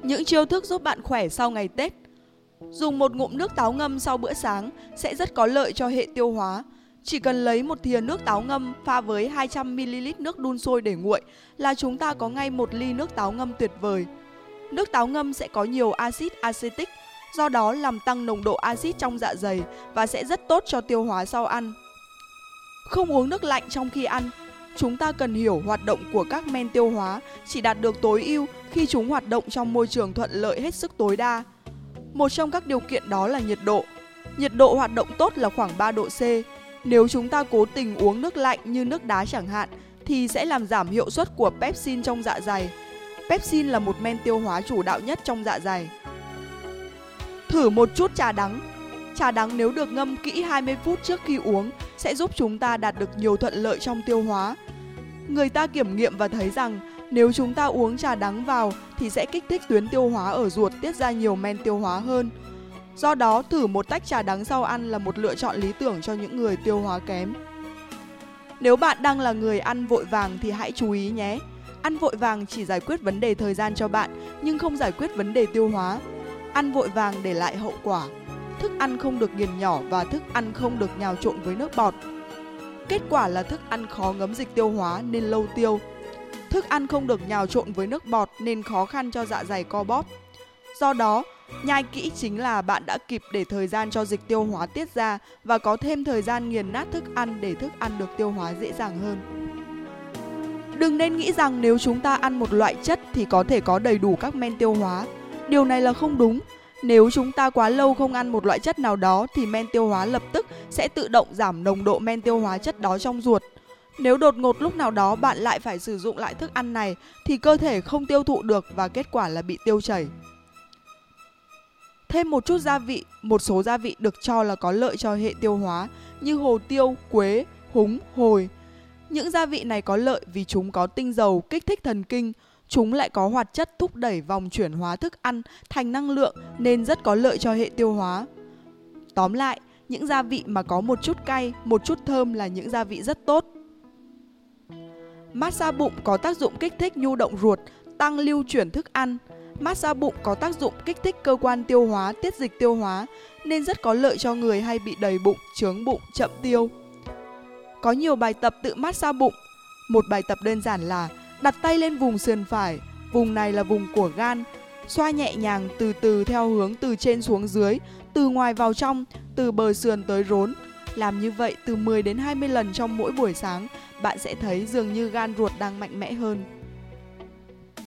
Những chiêu thức giúp bạn khỏe sau ngày Tết. Dùng một ngụm nước táo ngâm sau bữa sáng sẽ rất có lợi cho hệ tiêu hóa. Chỉ cần lấy một thìa nước táo ngâm pha với 200ml nước đun sôi để nguội là chúng ta có ngay một ly nước táo ngâm tuyệt vời. Nước táo ngâm sẽ có nhiều axit acetic, do đó làm tăng nồng độ axit trong dạ dày và sẽ rất tốt cho tiêu hóa sau ăn. Không uống nước lạnh trong khi ăn. Chúng ta cần hiểu hoạt động của các men tiêu hóa chỉ đạt được tối ưu khi chúng hoạt động trong môi trường thuận lợi hết sức tối đa. Một trong các điều kiện đó là nhiệt độ. Nhiệt độ hoạt động tốt là khoảng 3 độ C. Nếu chúng ta cố tình uống nước lạnh như nước đá chẳng hạn thì sẽ làm giảm hiệu suất của pepsin trong dạ dày. Pepsin là một men tiêu hóa chủ đạo nhất trong dạ dày. Thử một chút trà đắng. Trà đắng nếu được ngâm kỹ 20 phút trước khi uống sẽ giúp chúng ta đạt được nhiều thuận lợi trong tiêu hóa. Người ta kiểm nghiệm và thấy rằng nếu chúng ta uống trà đắng vào thì sẽ kích thích tuyến tiêu hóa ở ruột tiết ra nhiều men tiêu hóa hơn. Do đó, thử một tách trà đắng sau ăn là một lựa chọn lý tưởng cho những người tiêu hóa kém. Nếu bạn đang là người ăn vội vàng thì hãy chú ý nhé. Ăn vội vàng chỉ giải quyết vấn đề thời gian cho bạn nhưng không giải quyết vấn đề tiêu hóa. Ăn vội vàng để lại hậu quả. Thức ăn không được nghiền nhỏ và thức ăn không được nhào trộn với nước bọt. Kết quả là thức ăn khó ngấm dịch tiêu hóa nên lâu tiêu. Thức ăn không được nhào trộn với nước bọt nên khó khăn cho dạ dày co bóp. Do đó, nhai kỹ chính là bạn đã kịp để thời gian cho dịch tiêu hóa tiết ra và có thêm thời gian nghiền nát thức ăn để thức ăn được tiêu hóa dễ dàng hơn. Đừng nên nghĩ rằng nếu chúng ta ăn một loại chất thì có thể có đầy đủ các men tiêu hóa. Điều này là không đúng. Nếu chúng ta quá lâu không ăn một loại chất nào đó thì men tiêu hóa lập tức sẽ tự động giảm nồng độ men tiêu hóa chất đó trong ruột. Nếu đột ngột lúc nào đó bạn lại phải sử dụng lại thức ăn này thì cơ thể không tiêu thụ được và kết quả là bị tiêu chảy. Thêm một chút gia vị. Một số gia vị được cho là có lợi cho hệ tiêu hóa như hồ tiêu, quế, húng, hồi. Những gia vị này có lợi vì chúng có tinh dầu kích thích thần kinh. Chúng lại có hoạt chất thúc đẩy vòng chuyển hóa thức ăn thành năng lượng nên rất có lợi cho hệ tiêu hóa. Tóm lại, những gia vị mà có một chút cay, một chút thơm là những gia vị rất tốt. Massage bụng có tác dụng kích thích nhu động ruột, tăng lưu chuyển thức ăn. Massage bụng có tác dụng kích thích cơ quan tiêu hóa, tiết dịch tiêu hóa nên rất có lợi cho người hay bị đầy bụng, chướng bụng, chậm tiêu. Có nhiều bài tập tự massage bụng. Một bài tập đơn giản là đặt tay lên vùng sườn phải, vùng này là vùng của gan. Xoa nhẹ nhàng từ từ theo hướng từ trên xuống dưới, từ ngoài vào trong, từ bờ sườn tới rốn. Làm như vậy từ 10 đến 20 lần trong mỗi buổi sáng, bạn sẽ thấy dường như gan ruột đang mạnh mẽ hơn.